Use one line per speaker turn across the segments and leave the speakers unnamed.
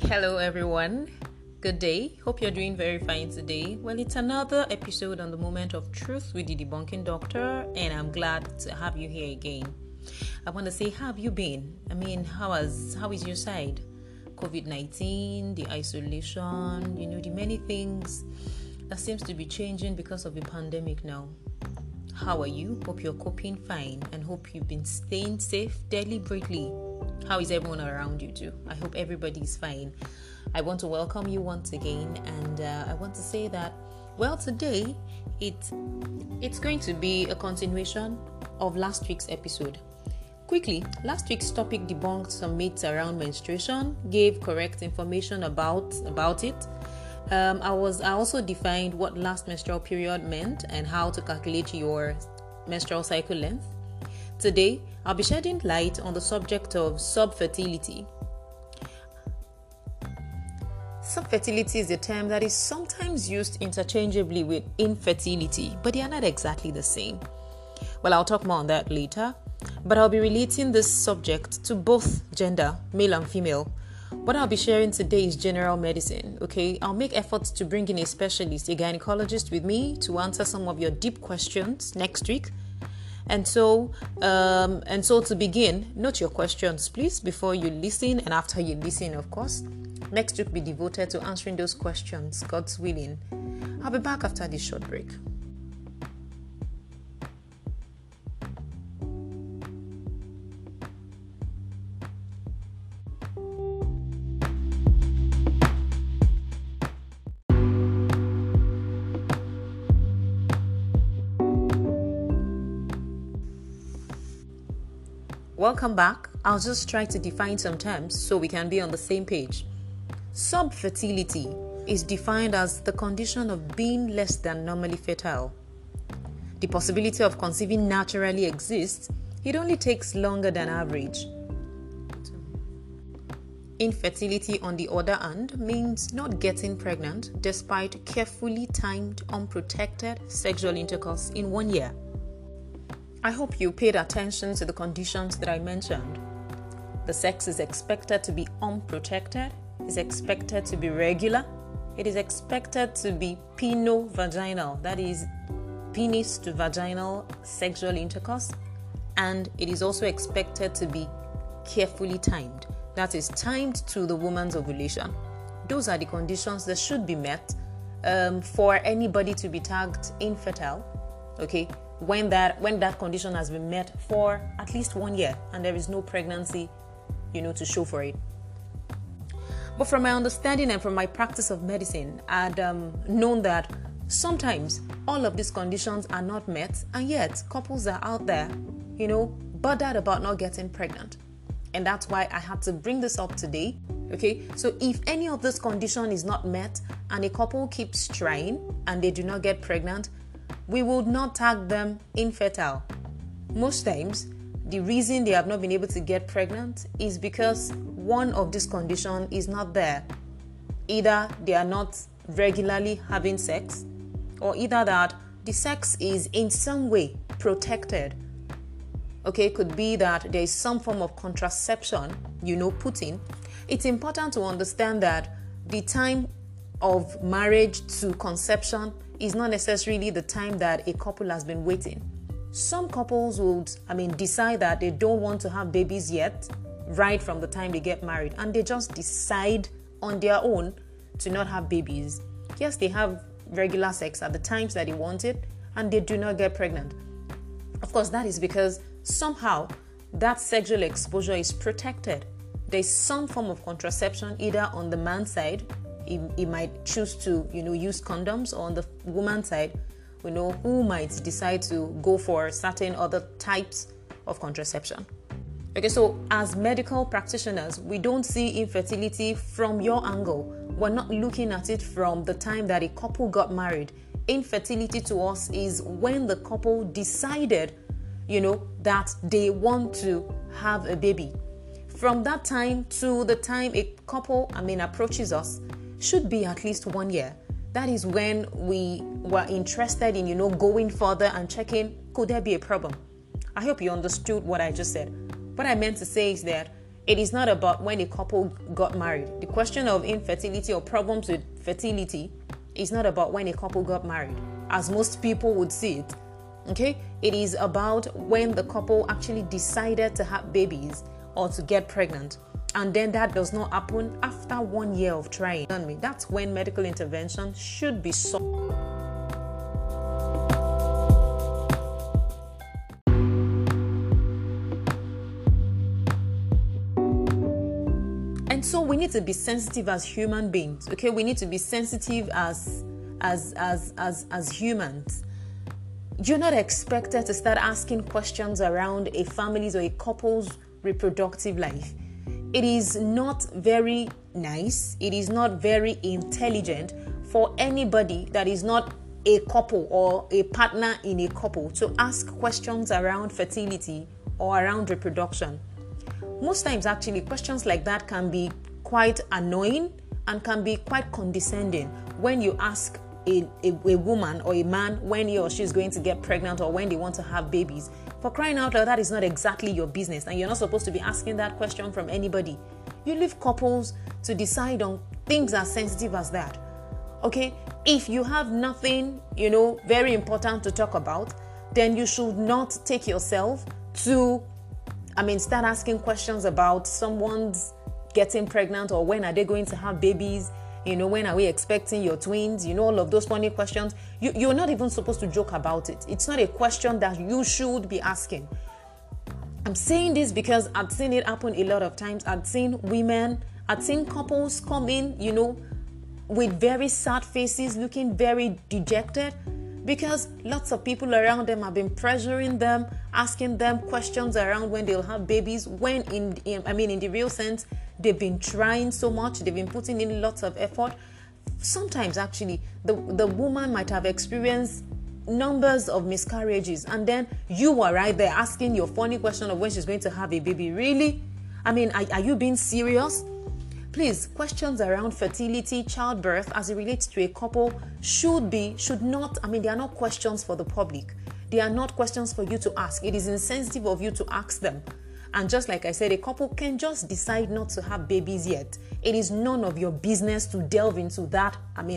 Hello, everyone. Good day. Hope you're doing very fine today. Well, it's another episode on the Moment of Truth with the Debunking Doctor, and I'm glad to have you here again. I want to say, how have you been? How is your side? COVID-19, the isolation, the many things that seems to be changing because of the pandemic now. How are you? Hope you're coping fine and hope you've been staying safe deliberately. How is everyone around you too? I hope everybody's fine. I want to welcome you once again, and I want to say that, today it's going to be a continuation of last week's episode. Quickly, last week's topic debunked some myths around menstruation, gave correct information about it. I also defined what last menstrual period meant and how to calculate your menstrual cycle length. Today, I'll be shedding light on the subject of subfertility. Subfertility is a term that is sometimes used interchangeably with infertility, but they are not exactly the same. Well, I'll talk more on that later, but I'll be relating this subject to both gender, male and female. What I'll be sharing today is general medicine, okay? I'll make efforts to bring in a specialist, a gynecologist with me to answer some of your deep questions next week. And so to begin, note your questions, please, before you listen and after you listen, of course. Next week will be devoted to answering those questions, God's willing. I'll be back after this short break. Welcome back. I'll just try to define some terms so we can be on the same page. Subfertility is defined as the condition of being less than normally fertile. The possibility of conceiving naturally exists, it only takes longer than average. Infertility, on the other hand, means not getting pregnant despite carefully timed, unprotected sexual intercourse in 1 year. I hope you paid attention to the conditions that I mentioned. The sex is expected to be unprotected, is expected to be regular, it is expected to be peno-vaginal, that is, penis to vaginal sexual intercourse, and it is also expected to be carefully timed, that is, timed to the woman's ovulation. Those are the conditions that should be met for anybody to be tagged infertile, okay? When that condition has been met for at least 1 year and there is no pregnancy, to show for it. But from my understanding and from my practice of medicine, I'd known that sometimes all of these conditions are not met, and yet couples are out there, bothered about not getting pregnant. And that's why I had to bring this up today. Okay, so if any of this condition is not met and a couple keeps trying and they do not get pregnant, we would not tag them infertile. Most times, the reason they have not been able to get pregnant is because one of these conditions is not there. Either they are not regularly having sex, or either that the sex is in some way protected. Okay, could be that there is some form of contraception, put in. It's important to understand that the time of marriage to conception is not necessarily the time that a couple has been waiting. Some couples would, decide that they don't want to have babies yet, right from the time they get married, and they just decide on their own to not have babies. Yes, they have regular sex at the times that they want it, and they do not get pregnant. Of course, that is because somehow that sexual exposure is protected. There's some form of contraception either on the man's side. He might choose to, use condoms, or on the woman's side, who might decide to go for certain other types of contraception. Okay, so as medical practitioners, we don't see infertility from your angle. We're not looking at it from the time that a couple got married. Infertility to us is when the couple decided, that they want to have a baby. From that time to the time a couple, approaches us, should be at least 1 year. That is when we were interested in, going further and checking, could there be a problem? I hope you understood what I just said. What I meant to say is that It is not about when a couple got married. The question of infertility or problems with fertility is not about when a couple got married, as most people would see it. Okay? It is about when the couple actually decided to have babies or to get pregnant. And then that does not happen after 1 year of trying. That's when medical intervention should be sought. And so we need to be sensitive as human beings. Okay, we need to be sensitive as humans. You're not expected to start asking questions around a family's or a couple's reproductive life. It is not very nice. It is not very intelligent for anybody that is not a couple or a partner in a couple to ask questions around fertility or around reproduction. Most times, actually, questions like that can be quite annoying and can be quite condescending when you ask a woman or a man when he or she is going to get pregnant or when they want to have babies. For crying out loud, that is not exactly your business, and you're not supposed to be asking that question from anybody. You leave couples to decide on things as sensitive as that. Okay? If you have nothing, very important to talk about, then you should not take yourself to start asking questions about someone's getting pregnant or when are they going to have babies, when are we expecting your twins, all of those funny questions. You're not even supposed to joke about it. It's not a question that you should be asking. I'm saying this because I've seen it happen a lot of times. I've seen couples come in, with very sad faces, looking very dejected, because lots of people around them have been pressuring them, asking them questions around when they'll have babies, when in the real sense, they've been trying so much, they've been putting in lots of effort. Sometimes, actually, the woman might have experienced numbers of miscarriages, and then you are right there asking your funny question of when she's going to have a baby. Really? Are you being serious? Please, questions around fertility, childbirth, as it relates to a couple they are not questions for the public. They are not questions for you to ask. It is insensitive of you to ask them. And just like I said, a couple can just decide not to have babies yet. It is none of your business to delve into that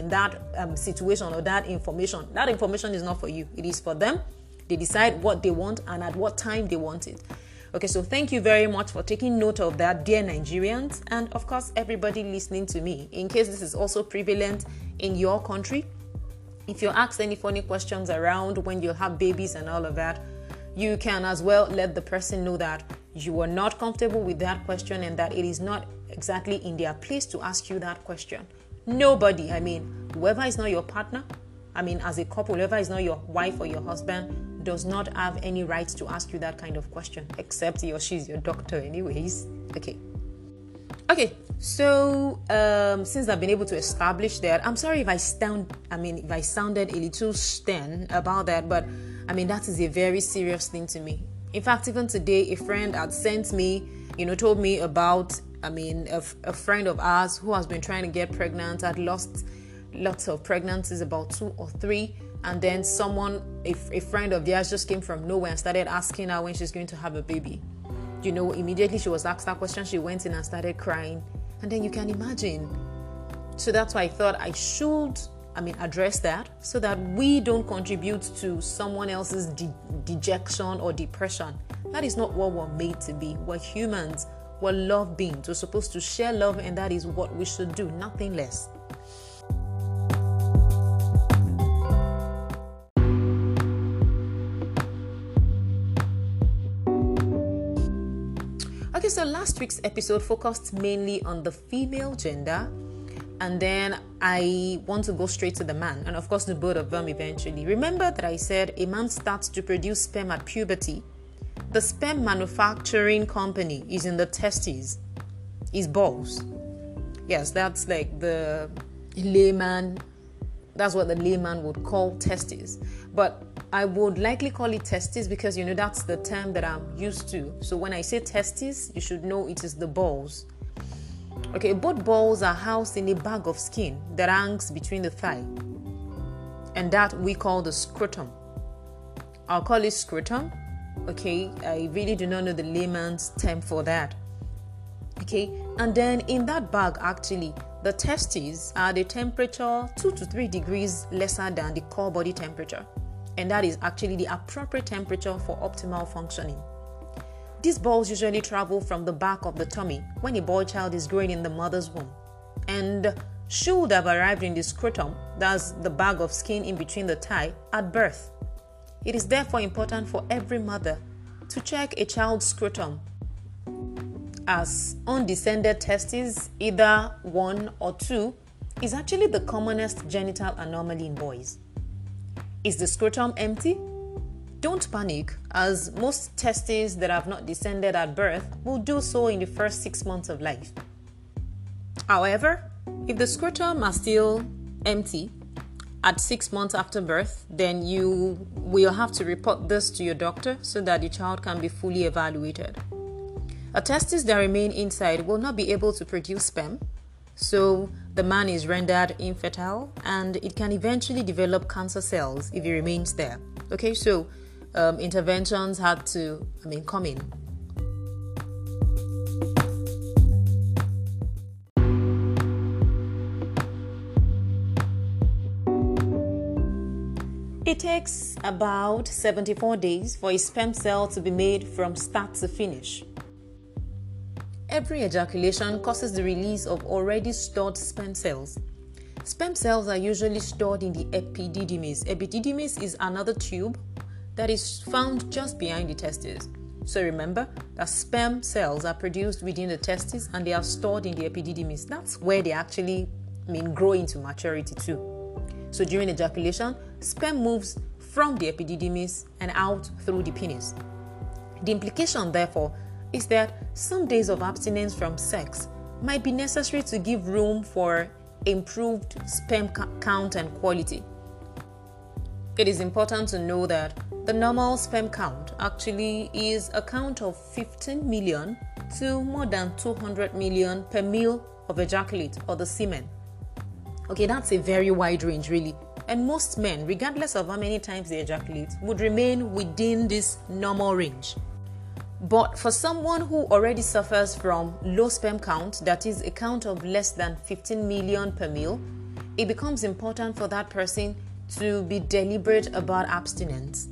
situation or that information. That information is not for you. It is for them. They decide what they want and at what time they want it. Okay, so thank you very much for taking note of that, dear Nigerians, and of course, everybody listening to me. In case this is also prevalent in your country, if you're asked any funny questions around when you have babies and all of that, you can as well let the person know that you are not comfortable with that question and that it is not exactly in their place to ask you that question. Nobody, whoever is not your partner, as a couple, whoever is not your wife or your husband, does not have any right to ask you that kind of question, except he or she's your doctor anyways. Okay, so since I've been able to establish that, I'm sorry if I sounded a little stern about that, but that is a very serious thing to me. In fact, even today, a friend had sent me, told me about, a friend of ours who has been trying to get pregnant, had lost lots of pregnancies, about 2 or 3. And then a friend of theirs just came from nowhere and started asking her when she's going to have a baby. Immediately she was asked that question, she went in and started crying. And then you can imagine. So that's why I thought I should, address that so that we don't contribute to someone else's dejection or depression. That is not what we're made to be. We're humans. We're love beings. We're supposed to share love, and that is what we should do, nothing less. Okay, so last week's episode focused mainly on the female gender, and then I want to go straight to the man, and of course the both of them eventually. Remember that I said a man starts to produce sperm at puberty. The sperm manufacturing company is in the testes, is balls. Yes, that's like the layman, that's what the layman would call testes. But I would likely call it testes because, that's the term that I'm used to. So when I say testes, you should know it is the balls. Okay, both balls are housed in a bag of skin that hangs between the thigh. And that we call the scrotum. I'll call it scrotum. Okay, I really do not know the layman's term for that. Okay, and then in that bag, actually, the testes are the temperature 2 to 3 degrees lesser than the core body temperature, and that is actually the appropriate temperature for optimal functioning. These balls usually travel from the back of the tummy when a boy child is growing in the mother's womb, and should have arrived in the scrotum, that's the bag of skin in between the thigh, at birth. It is therefore important for every mother to check a child's scrotum, as undescended testes, either 1 or 2, is actually the commonest genital anomaly in boys. Is the scrotum empty? Don't panic, as most testes that have not descended at birth will do so in the first 6 months of life. However, if the scrotum are still empty at 6 months after birth, then you will have to report this to your doctor so that the child can be fully evaluated. A testis that remain inside will not be able to produce sperm, so the man is rendered infertile, and it can eventually develop cancer cells if it remains there. Okay, so interventions had to come in. It takes about 74 days for a sperm cell to be made from start to finish. Every ejaculation causes the release of already stored sperm cells. Sperm cells are usually stored in the epididymis. Epididymis is another tube that is found just behind the testes. So remember that sperm cells are produced within the testes and they are stored in the epididymis. That's where they actually grow into maturity too. So during ejaculation, sperm moves from the epididymis and out through the penis. The implication, therefore, is that some days of abstinence from sex might be necessary to give room for improved sperm count and quality. It is important to know that the normal sperm count actually is a count of 15 million to more than 200 million per mil of ejaculate or the semen. Okay, that's a very wide range really. And most men, regardless of how many times they ejaculate, would remain within this normal range. But for someone who already suffers from low sperm count, that is a count of less than 15 million per mil, it becomes important for that person to be deliberate about abstinence.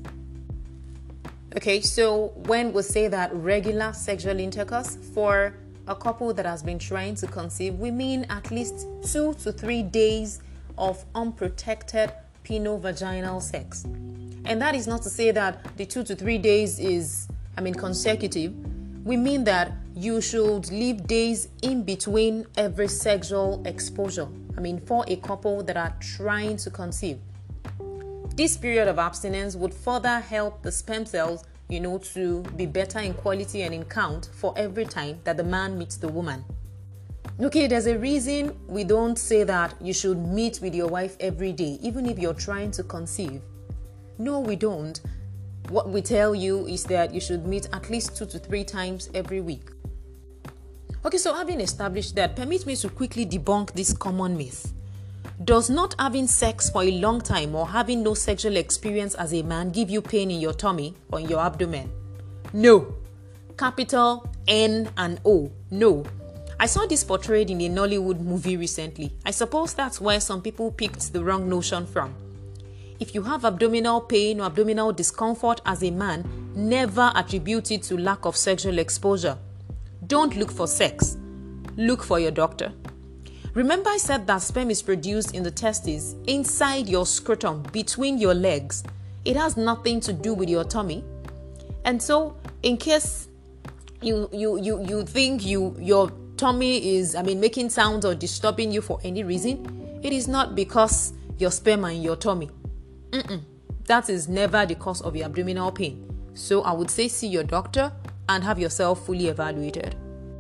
Okay, so when we say that regular sexual intercourse for a couple that has been trying to conceive, we mean at least 2 to 3 days of unprotected penile-vaginal sex. And that is not to say that the 2 to 3 days is consecutive. We mean that you should leave days in between every sexual exposure. For a couple that are trying to conceive. This period of abstinence would further help the sperm cells, to be better in quality and in count for every time that the man meets the woman. Okay, there's a reason we don't say that you should meet with your wife every day, even if you're trying to conceive. No, we don't. What we tell you is that you should meet at least 2 to 3 times every week. Okay, so having established that, permit me to quickly debunk this common myth. Does not having sex for a long time or having no sexual experience as a man give you pain in your tummy or in your abdomen? No. Capital N and O. No. I saw this portrayed in a Nollywood movie recently. I suppose that's where some people picked the wrong notion from. If you have abdominal pain or abdominal discomfort as a man, never attribute it to lack of sexual exposure. Don't look for sex. Look for your doctor. Remember I said that sperm is produced in the testes, inside your scrotum, between your legs. It has nothing to do with your tummy. And so, in case you think your tummy is making sounds or disturbing you for any reason, it is not because your sperm are in your tummy. That is never the cause of your abdominal pain. So I would say see your doctor and have yourself fully evaluated.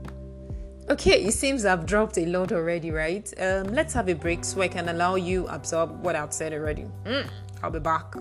Okay, it seems I've dropped a lot already, right? Let's have a break so I can allow you absorb what I've said already. I'll be back.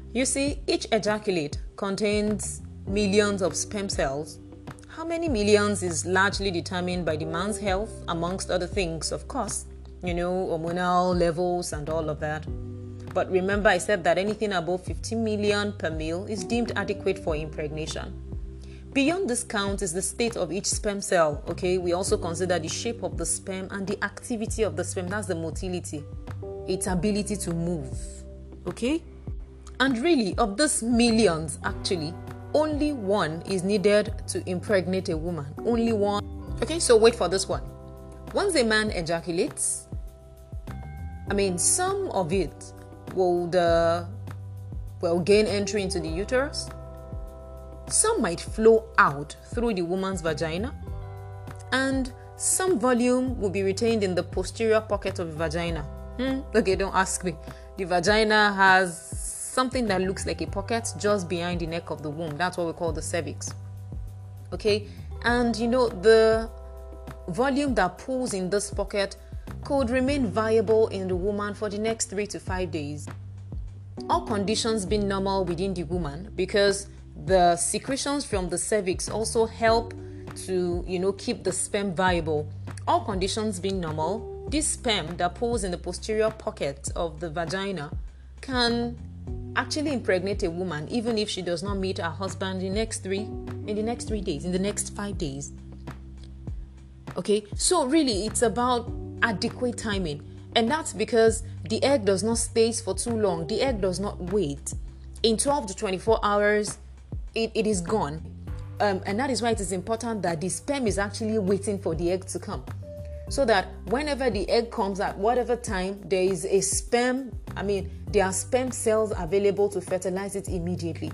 You see, each ejaculate contains millions of sperm cells. How many millions is largely determined by the man's health, amongst other things, of course, hormonal levels and all of that. But remember, I said that anything above 50 million per male is deemed adequate for impregnation. Beyond this count is the state of each sperm cell, okay? We also consider the shape of the sperm and the activity of the sperm. That's the motility, its ability to move, okay? And really, of those millions, actually, only one is needed to impregnate a woman. Only one. Okay, so wait for this one. Once a man ejaculates, some of it will gain entry into the uterus. Some might flow out through the woman's vagina, and some volume will be retained in the posterior pocket of the vagina. Okay, don't ask me. The vagina has something that looks like a pocket just behind the neck of the womb. That's what we call the cervix. Okay, and the volume that pulls in this pocket could remain viable in the woman for the next 3 to 5 days. All conditions being normal within the woman, because the secretions from the cervix also help to, keep the sperm viable. All conditions being normal, this sperm that pulls in the posterior pocket of the vagina can actually impregnate a woman, even if she does not meet her husband in the next 3 days, in the next 5 days. Okay, so really it's about adequate timing, and that's because the egg does not stay for too long. The egg does not wait. In 12 to 24 hours, it is gone. And that is why it is important that the sperm is actually waiting for the egg to come, so that whenever the egg comes at whatever time, there is a sperm, there are sperm cells available to fertilize it immediately.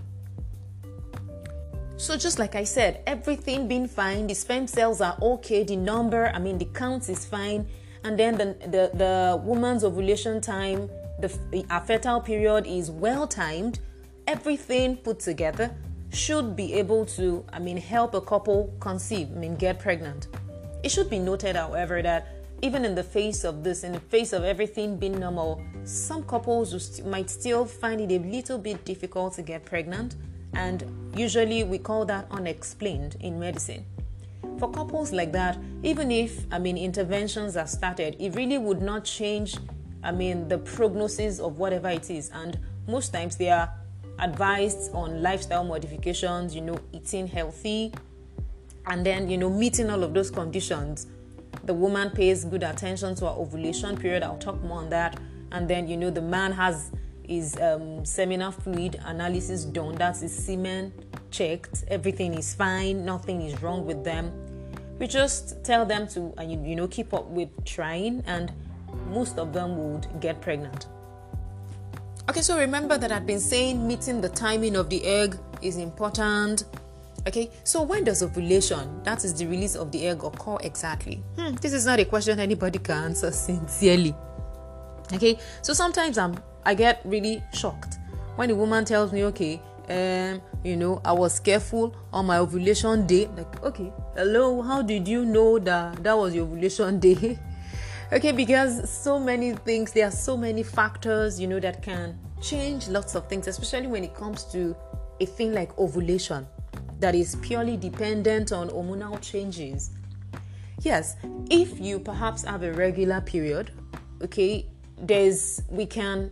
So just like I said, everything being fine, the sperm cells are okay, the number, the count is fine, and then the woman's ovulation time, her fertile period is well timed. Everything put together should be able to, help a couple conceive, get pregnant. It should be noted, however, that even in the face of this, in the face of everything being normal, some couples might still find it a little bit difficult to get pregnant, and usually we call that unexplained in medicine. For couples like that, even if, interventions are started, it really would not change, the prognosis of whatever it is, and most times they are advised on lifestyle modifications, eating healthy, and then, meeting all of those conditions. The woman pays good attention to her ovulation period. I'll talk more on that. And then, the man has his seminal fluid analysis done. That's his semen checked. Everything is fine. Nothing is wrong with them. We just tell them to, keep up with trying, and most of them would get pregnant. Okay, so remember that I've been saying meeting the timing of the egg is important. Okay, so when does ovulation, that is the release of the egg, occur exactly? This is not a question anybody can answer sincerely. Okay, so sometimes I get really shocked when a woman tells me, okay, I was careful on my ovulation day. Like, okay, hello, how did you know that was your ovulation day? Okay, because so many things, there are so many factors, that can change lots of things, especially when it comes to a thing like ovulation that is purely dependent on hormonal changes. Yes, if you perhaps have a regular period, okay, we can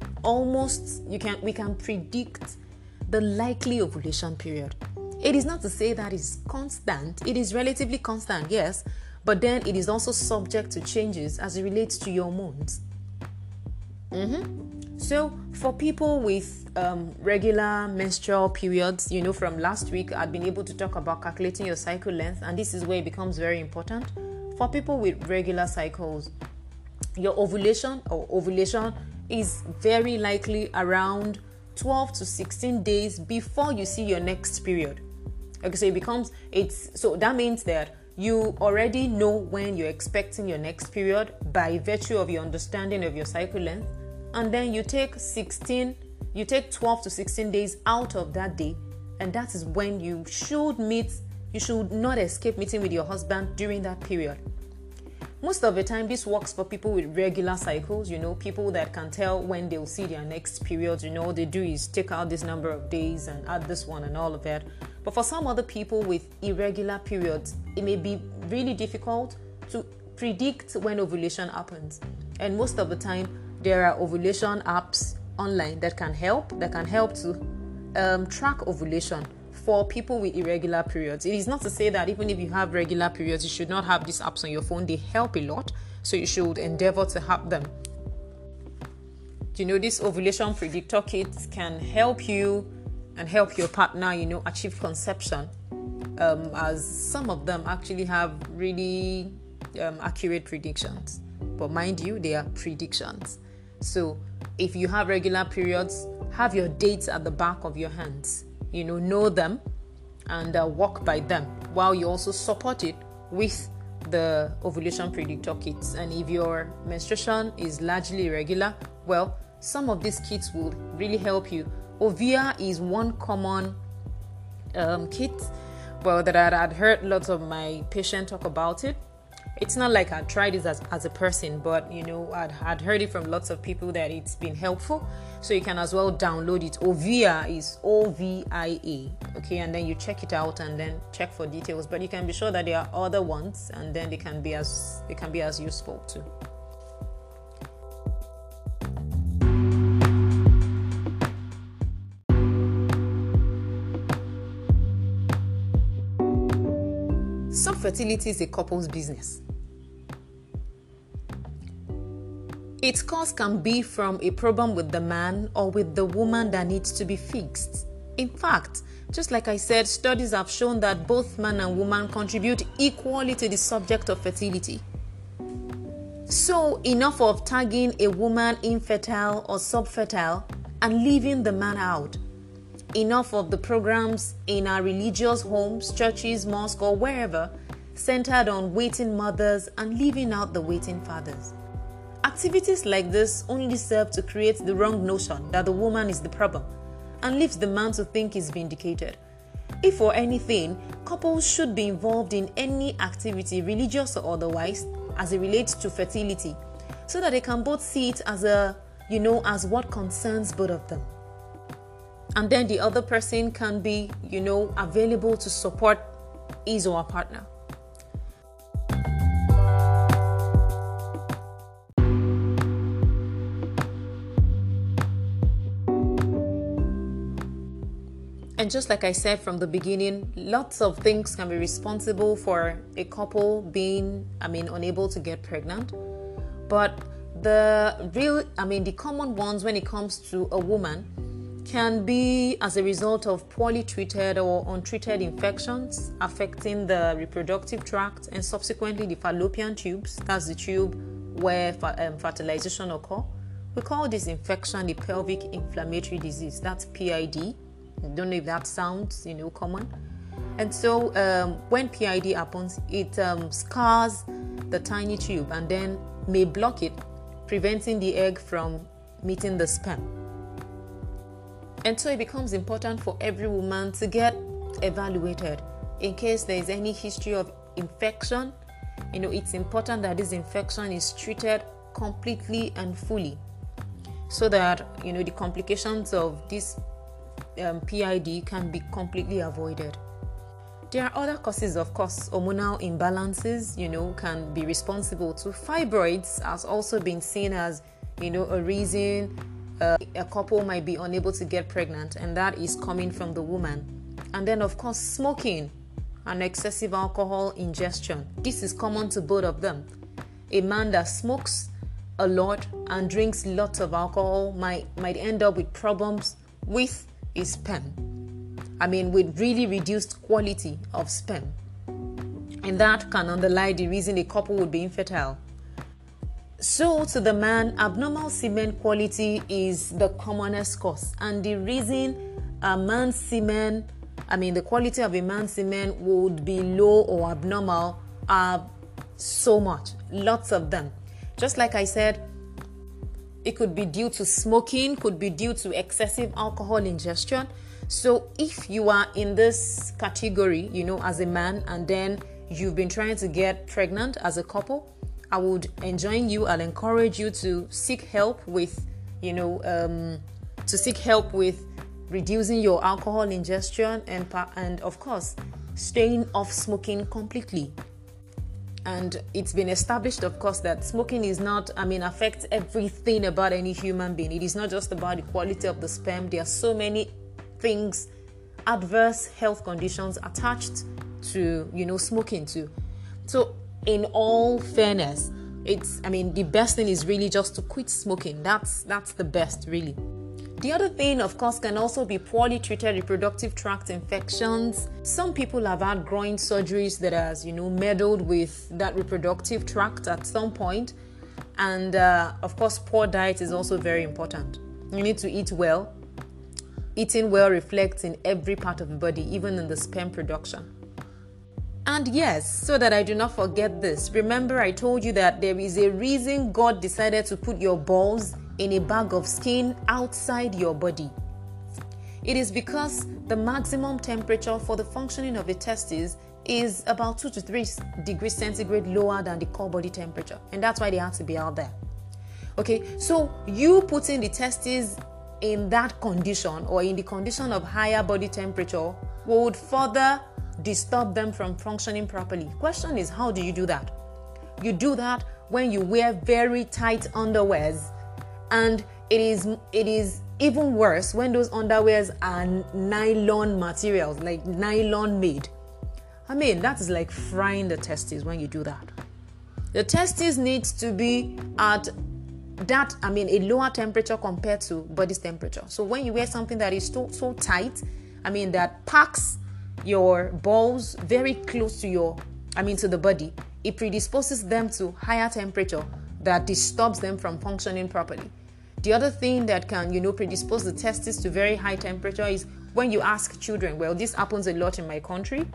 predict the likely ovulation period. It is not to say that is constant. It is relatively constant, yes, but then it is also subject to changes as it relates to your hormones. So for people with regular menstrual periods, from last week I've been able to talk about calculating your cycle length, and this is where it becomes very important. For people with regular cycles, your ovulation is very likely around 12 to 16 days before you see your next period. Okay, so that means that you already know when you're expecting your next period by virtue of your understanding of your cycle length, and then you take 12 to 16 days out of that day, and that is when you should not escape meeting with your husband during that period. Most of the time, this works for people with regular cycles, people that can tell when they'll see their next period. All they do is take out this number of days and add this one and all of that. But for some other people with irregular periods, it may be really difficult to predict when ovulation happens. And most of the time, there are ovulation apps online that can help to track ovulation for people with irregular periods. It is not to say that even if you have regular periods, you should not have these apps on your phone. They help a lot, so you should endeavor to have them. This ovulation predictor kit can help you and help your partner, achieve conception, as some of them actually have really accurate predictions. But mind you, they are predictions. So if you have regular periods, have your dates at the back of your hands. Know them and walk by them, while you also support it with the ovulation predictor kits. And if your menstruation is largely irregular, well, some of these kits will really help you. Ovia is one common kit, that I had heard lots of my patients talk about it. It's not like I tried it as a person, but I'd heard it from lots of people that it's been helpful. So you can as well download it. Ovia is OVIA, okay, and then you check it out and then check for details. But you can be sure that there are other ones, and then they can be as useful too. Some fertility is a couple's business. Its cause can be from a problem with the man or with the woman that needs to be fixed. In fact, just like I said, studies have shown that both man and woman contribute equally to the subject of fertility. So enough of tagging a woman infertile or subfertile and leaving the man out. Enough of the programs in our religious homes, churches, mosques, or wherever centered on waiting mothers and leaving out the waiting fathers. Activities like this only serve to create the wrong notion that the woman is the problem and leaves the man to think he's vindicated. If for anything, couples should be involved in any activity, religious or otherwise, as it relates to fertility, so that they can both see it as as what concerns both of them. And then the other person can be, available to support his or her partner. And just like I said from the beginning, lots of things can be responsible for a couple being, unable to get pregnant. But the common ones when it comes to a woman can be as a result of poorly treated or untreated infections affecting the reproductive tract and subsequently the fallopian tubes. That's the tube where fertilization occurs. We call this infection the pelvic inflammatory disease. That's PID. I don't know if that sounds, common. And so when PID happens, it scars the tiny tube and then may block it, preventing the egg from meeting the sperm. And so it becomes important for every woman to get evaluated in case there is any history of infection. It's important that this infection is treated completely and fully so that, the complications of this PID can be completely avoided. There are other causes, of course. Hormonal imbalances, can be responsible too. Fibroids has also been seen as, a reason a couple might be unable to get pregnant, and that is coming from the woman. And then, of course, smoking and excessive alcohol ingestion. This is common to both of them. A man that smokes a lot and drinks lots of alcohol might end up with problems with his sperm. With really reduced quality of sperm. And that can underlie the reason a couple would be infertile. So to the man, abnormal semen quality is the commonest cause. And the reason a man's semen, the quality of a man's semen would be low or abnormal are so much. Lots of them. Just like I said, it could be due to smoking, could be due to excessive alcohol ingestion. So if you are in this category, as a man, and then you've been trying to get pregnant as a couple, I would enjoin you, I'll encourage you to seek help with, reducing your alcohol ingestion and of course, staying off smoking completely. And it's been established, of course, that smoking affects everything about any human being. It is not just about the quality of the sperm. There are so many things, adverse health conditions attached to, smoking too. So in all fairness, the best thing is really just to quit smoking. That's the best, really. The other thing, of course, can also be poorly treated reproductive tract infections. Some people have had groin surgeries that has, meddled with that reproductive tract at some point. And, of course, poor diet is also very important. You need to eat well. Eating well reflects in every part of the body, even in the sperm production. And yes, so that I do not forget this, remember I told you that there is a reason God decided to put your balls in a bag of skin outside your body. It is because the maximum temperature for the functioning of the testes is about 2 to 3 degrees centigrade lower than the core body temperature, and that's why they have to be out there. Okay, so you putting the testes in that condition or in the condition of higher body temperature would further disturb them from functioning properly. Question is, how do you do that? You do that when you wear very tight underwears. And it is even worse when those underwears are nylon materials, like nylon made. That is like frying the testes when you do that. The testes needs to be at a lower temperature compared to body's temperature. So when you wear something that is so tight, that packs your balls very close to to the body, it predisposes them to higher temperature that disturbs them from functioning properly. The other thing that can, predispose the testes to very high temperature is when you ask children. Well, this happens a lot in my country.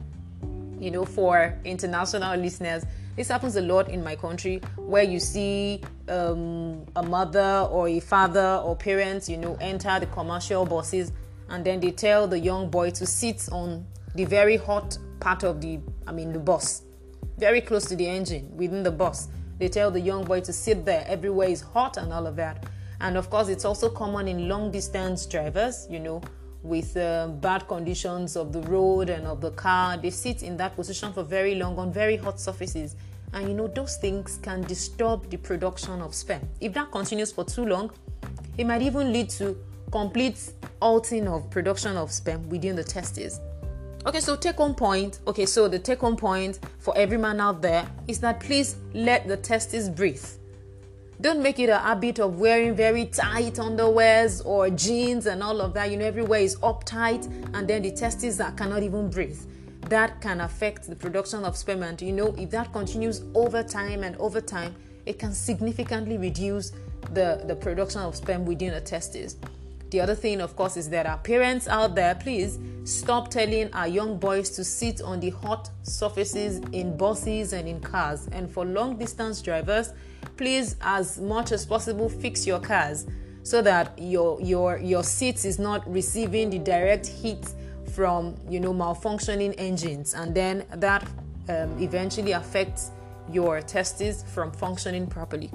For international listeners, this happens a lot in my country where you see a mother or a father or parents, enter the commercial buses and then they tell the young boy to sit on the very hot part of the bus, very close to the engine within the bus. They tell the young boy to sit there. Everywhere is hot and all of that. And of course, it's also common in long distance drivers, with bad conditions of the road and of the car. They sit in that position for very long on very hot surfaces. And those things can disturb the production of sperm. If that continues for too long, it might even lead to complete halting of production of sperm within the testes. Okay, so the take home point for every man out there is that please let the testes breathe. Don't make it a habit of wearing very tight underwears or jeans and all of that. Everywhere is uptight and then the testes cannot even breathe. That can affect the production of sperm. And if that continues over time, it can significantly reduce the production of sperm within the testes. The other thing, of course, is that our parents out there, please stop telling our young boys to sit on the hot surfaces in buses and in cars. And for long distance drivers, please, as much as possible, fix your cars so that your seats is not receiving the direct heat from malfunctioning engines, and then that eventually affects your testes from functioning properly.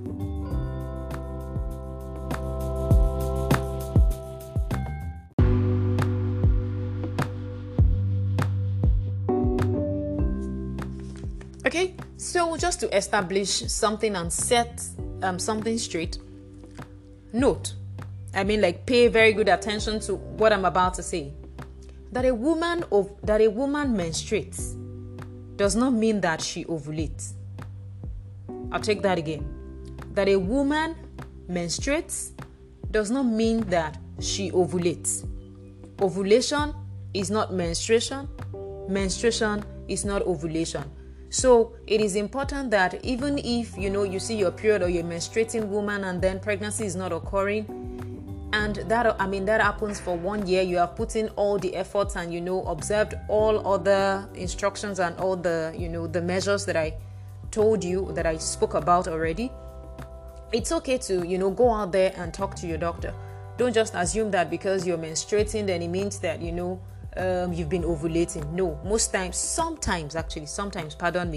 Okay, so just to establish something and set something straight, note, pay very good attention to what I'm about to say. That a woman menstruates does not mean that she ovulates. I'll take that again. That a woman menstruates does not mean that she ovulates. Ovulation is not menstruation. Menstruation is not ovulation. So it is important that even if you see your period or you're a menstruating woman and then pregnancy is not occurring, and that happens for 1 year, you have put in all the efforts and observed all other instructions and all the the measures that I told you, that I spoke about already. It's okay to go out there and talk to your doctor. Don't just assume that because you're menstruating then it means that you've been ovulating. No, sometimes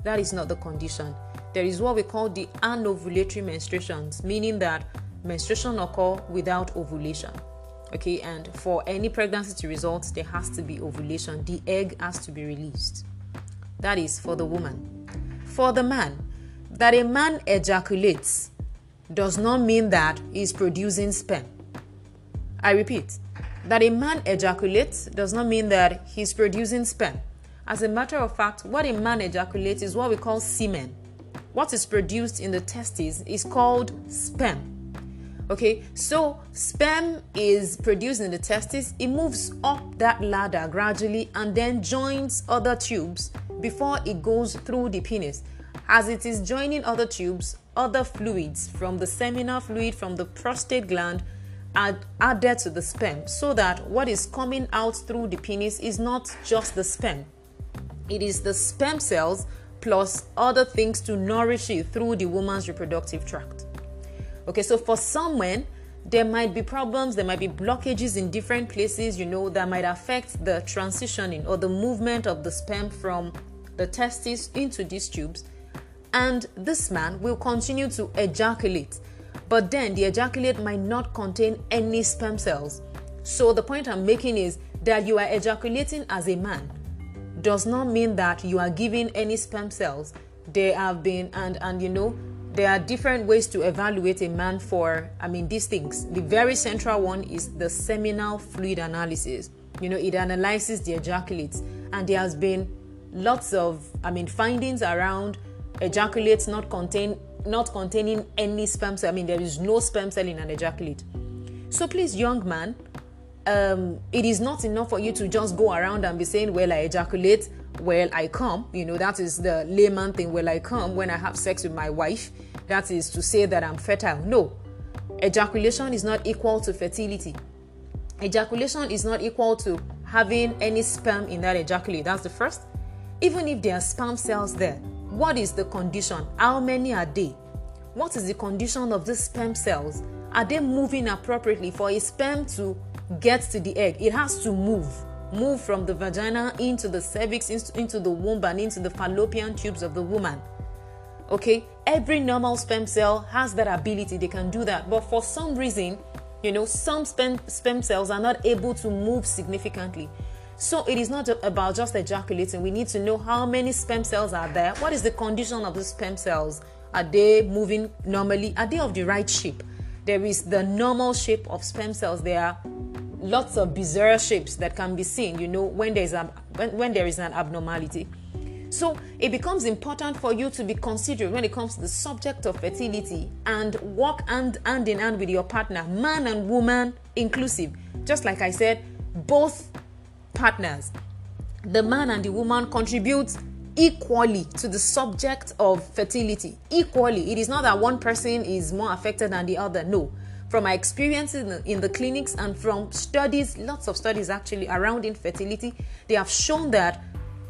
That is not the condition. There is what we call the anovulatory menstruations, meaning that menstruation occur without ovulation. Okay, and for any pregnancy to result, there has to be ovulation. The egg has to be released. That is for the woman. For the man, that a man ejaculates does not mean that he's producing sperm. I repeat, that a man ejaculates does not mean that he's producing sperm. As a matter of fact, what a man ejaculates is what we call semen. What is produced in the testes is called sperm. Okay, so sperm is produced in the testes. It moves up that ladder gradually and then joins other tubes before it goes through the penis. As it is joining other tubes, other fluids from the seminal fluid from the prostate gland are added to the sperm, so that what is coming out through the penis is not just the sperm. It is the sperm cells plus other things to nourish it through the woman's reproductive tract. Okay, so for some men, there might be problems, there might be blockages in different places, that might affect the transitioning or the movement of the sperm from the testes into these tubes. And this man will continue to ejaculate, but then the ejaculate might not contain any sperm cells. So the point I'm making is that you are ejaculating as a man does not mean that you are giving any sperm cells. There have been, there are different ways to evaluate a man for, these things. The very central one is the seminal fluid analysis. It analyzes the ejaculates, and there has been lots of, findings around ejaculates not containing any sperm cell. There is no sperm cell in an ejaculate. So please, young man, it is not enough for you to just go around and be saying, well, I ejaculate, well, I come. That is the layman thing. Well, I come when I have sex with my wife. That is to say that I'm fertile. No. Ejaculation is not equal to fertility. Ejaculation is not equal to having any sperm in that ejaculate. That's the first. Even if there are sperm cells there, what is the condition? How many are they? What is the condition of these sperm cells? Are they moving appropriately for a sperm to get to the egg? It has to move from the vagina into the cervix, into the womb, and into the fallopian tubes of the woman. Okay, every normal sperm cell has that ability. They can do that. But for some reason, some sperm cells are not able to move significantly. So it is not about just ejaculating. We need to know how many sperm cells are there. What is the condition of the sperm cells? Are they moving normally? Are they of the right shape? There is the normal shape of sperm cells. There are lots of bizarre shapes that can be seen, when there is an abnormality. So it becomes important for you to be considerate when it comes to the subject of fertility and walk hand in hand with your partner, man and woman inclusive. Just like I said, both partners, the man and the woman, contribute equally to the subject of fertility. Equally. It is not that one person is more affected than the other. No. From my experiences in the clinics and from studies, lots of studies actually around infertility, they have shown that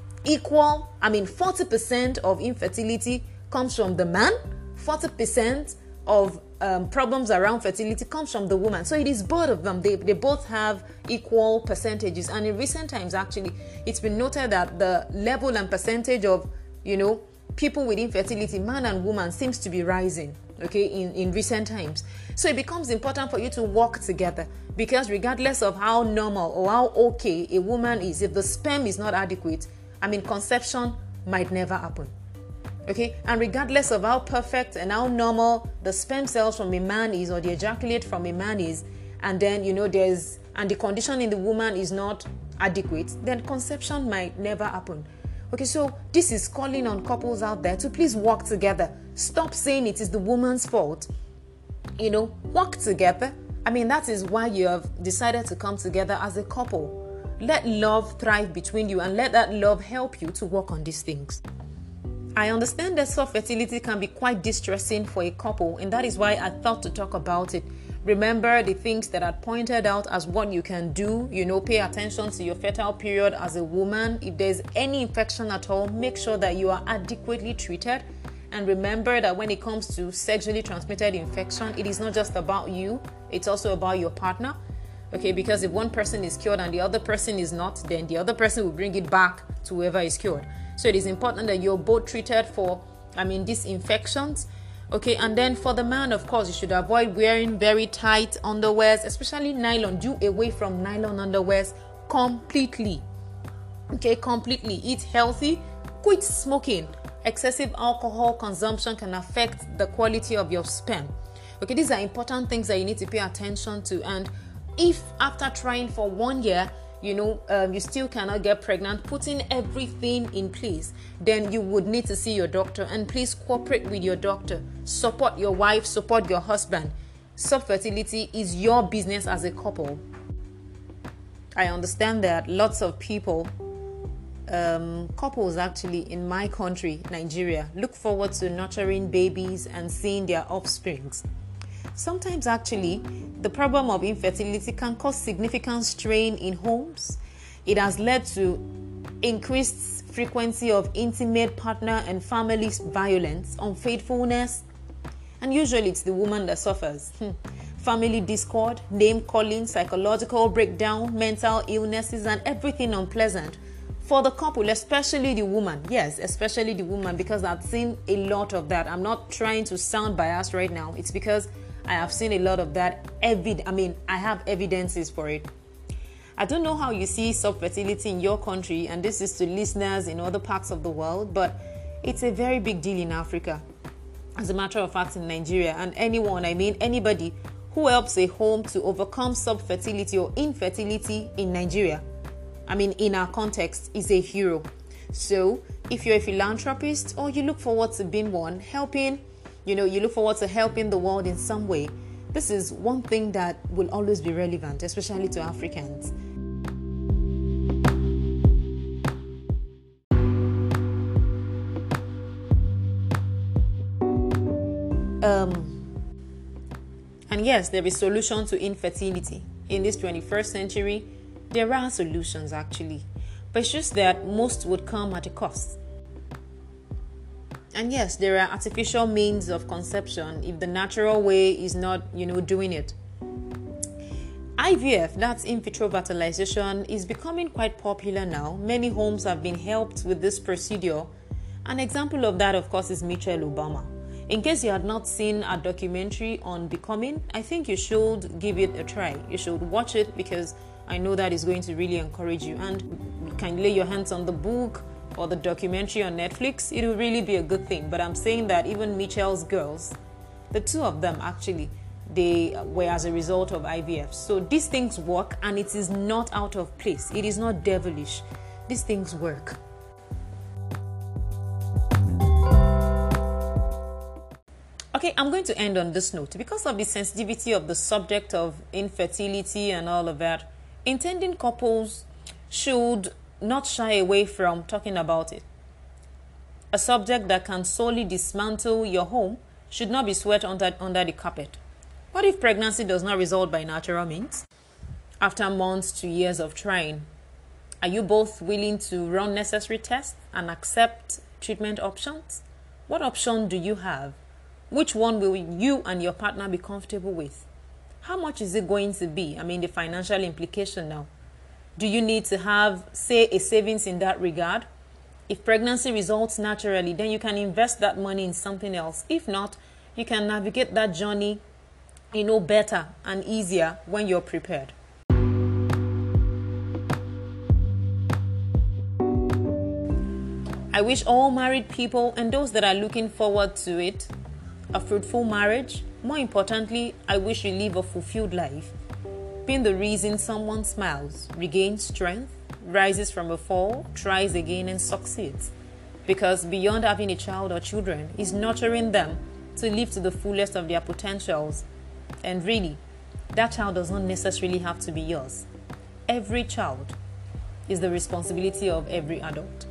40% of infertility comes from the man, 40% of problems around fertility comes from the woman. So it is both of them. They both have equal percentages. And in recent times, actually, it's been noted that the level and percentage of, people with infertility, man and woman, seems to be rising, okay, in recent times. So it becomes important for you to work together, because regardless of how normal or how okay a woman is, if the sperm is not adequate, conception might never happen. Okay, and regardless of how perfect and how normal the sperm cells from a man is, or the ejaculate from a man is, and then the condition in the woman is not adequate, then conception might never happen. Okay, so this is calling on couples out there to please work together. Stop saying it is the woman's fault. Work together. That is why you have decided to come together as a couple. Let love thrive between you, and let that love help you to work on these things. I understand that soft fertility can be quite distressing for a couple, and that is why I thought to talk about it. Remember the things that I pointed out as what you can do. Pay attention to your fertile period as a woman. If there's any infection at all, make sure that you are adequately treated. And remember that when it comes to sexually transmitted infection, it is not just about you, it's also about your partner. Okay, because if one person is cured and the other person is not, then the other person will bring it back to whoever is cured. So it is important that you're both treated for, these infections. Okay, and then for the man, of course, you should avoid wearing very tight underwears, especially nylon. Do away from nylon underwears completely. Okay, completely. Eat healthy. Quit smoking. Excessive alcohol consumption can affect the quality of your sperm. Okay, these are important things that you need to pay attention to. And if after trying for 1 year, you still cannot get pregnant, putting everything in place, then you would need to see your doctor. And please cooperate with your doctor. Support your wife, support your husband. Subfertility is your business as a couple. I understand that lots of people, couples actually in my country, Nigeria, look forward to nurturing babies and seeing their offsprings. Sometimes actually, the problem of infertility can cause significant strain in homes. It has led to increased frequency of intimate partner and family violence, unfaithfulness, and usually it's the woman that suffers. Family discord, name calling, psychological breakdown, mental illnesses, and everything unpleasant for the couple, especially the woman. Yes, especially the woman, because I've seen a lot of that. I'm not trying to sound biased right now. It's because I have seen a lot of that. I have evidences for it. I don't know how you see subfertility in your country, and this is to listeners in other parts of the world, but it's a very big deal in Africa. As a matter of fact, in Nigeria, and anybody who helps a home to overcome subfertility or infertility in Nigeria, in our context, is a hero. So if you're a philanthropist or you look forward to being one, you look forward to helping the world in some way, this is one thing that will always be relevant, especially to Africans. And yes, there is solution to infertility. In this 21st century, there are solutions actually, but it's just that most would come at a cost. And yes, there are artificial means of conception if the natural way is not, doing it. IVF, that's in vitro fertilization, is becoming quite popular now. Many homes have been helped with this procedure. An example of that, of course, is Michelle Obama. In case you had not seen a documentary on Becoming, I think you should give it a try. You should watch it because I know that is going to really encourage you. And you can lay your hands on the book or the documentary on Netflix. It will really be a good thing. But I'm saying that even Michelle's girls, the two of them actually, they were as a result of IVF. So these things work, and it is not out of place. It is not devilish. These things work. Okay, I'm going to end on this note. Because of the sensitivity of the subject of infertility and all of that, intending couples should not shy away from talking about it. A subject that can solely dismantle your home should not be swept under the carpet. What if pregnancy does not result by natural means? After months to years of trying, are you both willing to run necessary tests and accept treatment options? What option do you have? Which one will you and your partner be comfortable with? How much is it going to be? The financial implication now. Do you need to have, say, a savings in that regard? If pregnancy results naturally, then you can invest that money in something else. If not, you can navigate that journey, better and easier when you're prepared. I wish all married people and those that are looking forward to it a fruitful marriage. More importantly, I wish you live a fulfilled life, being the reason someone smiles, regains strength, rises from a fall, tries again and succeeds. Because beyond having a child or children is nurturing them to live to the fullest of their potentials. And really, that child does not necessarily have to be yours. Every child is the responsibility of every adult.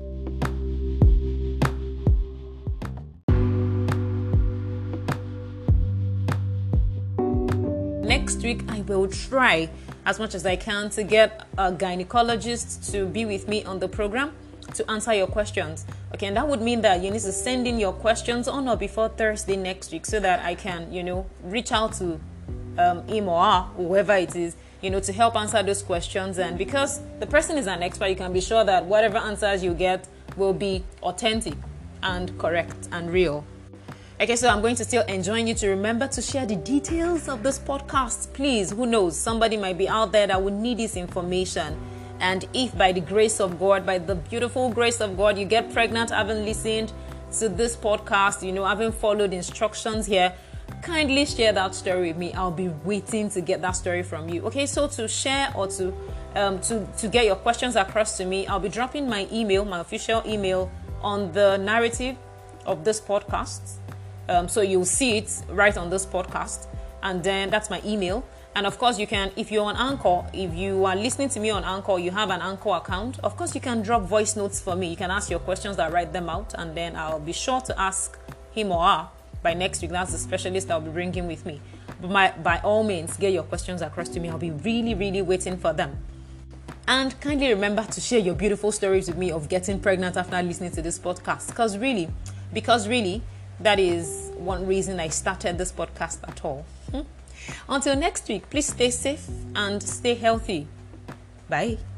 Next week, I will try as much as I can to get a gynecologist to be with me on the program to answer your questions. Okay, and that would mean that you need to send in your questions on or before Thursday next week so that I can, reach out to him or her, whoever it is, to help answer those questions. And because the person is an expert, you can be sure that whatever answers you get will be authentic and correct and real. Okay, so I'm going to still enjoin you to remember to share the details of this podcast. Please, who knows, somebody might be out there that would need this information. And if by the grace of God, by the beautiful grace of God, you get pregnant, having listened to this podcast, having followed instructions here, kindly share that story with me. I'll be waiting to get that story from you. Okay, so to share or to get your questions across to me, I'll be dropping my email, my official email, on the narrative of this podcast. So you'll see it right on this podcast, and then that's my email. And of course, you can, if you're on Anchor, if you are listening to me on Anchor, you have an Anchor account, of course you can drop voice notes for me. You can ask your questions, I'll write them out, and then I'll be sure to ask him or her by next week. That's the specialist I'll be bringing with me. But by all means, get your questions across to me. I'll be really, really waiting for them. And kindly remember to share your beautiful stories with me of getting pregnant after listening to this podcast. Because really, that is one reason I started this podcast at all. Until next week, please stay safe and stay healthy. Bye.